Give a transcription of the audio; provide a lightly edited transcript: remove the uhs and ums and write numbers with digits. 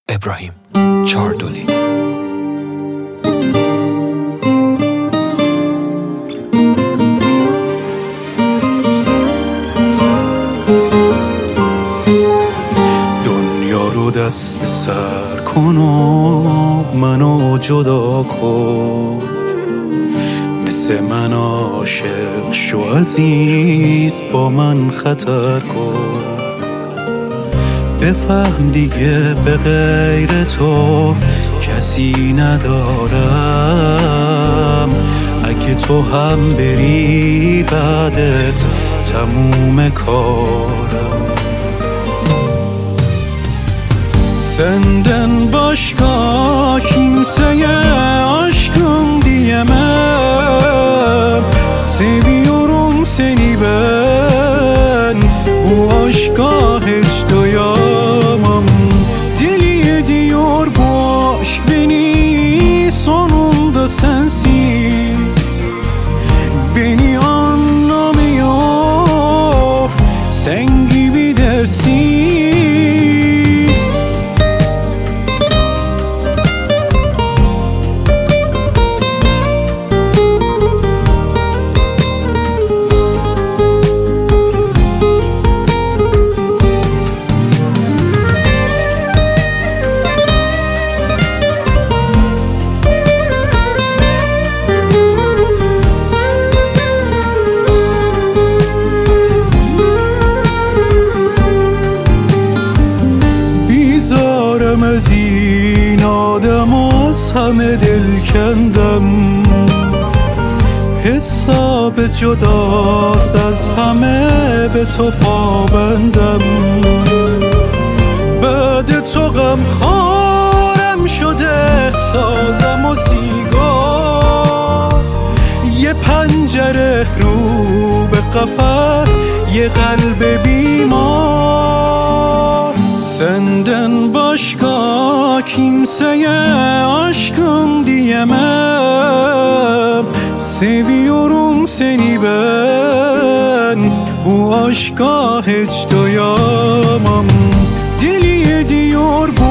ابراهیم چاردولی. دنیا رو دست به سر کن و منو جدا کن، مثل من عاشق شو عزیز، با من خطر کن. بفهم دیگه به غیر تو کسی ندارم، اگه تو هم بری بعدت تموم کارم. Senden başka kimseye aşkım diyemem. Seviyorum seni ben, bu aşka hiç doyamam. Deli ediyor bu aşk beni, sonunda sensiz. Beni anlamıyor, sen gibi dersiz. از این آدم از همه دل کندم، حساب جداست از همه به تو پابندم. بعد تو غم خارم شده سازم و سیگار، یه پنجره رو به قفس، یه قلب بیمار. Senden başka kimseye aşkım diyemem. Seviyorum seni ben, bu aşka hiç doyamam. Deli ediyor bu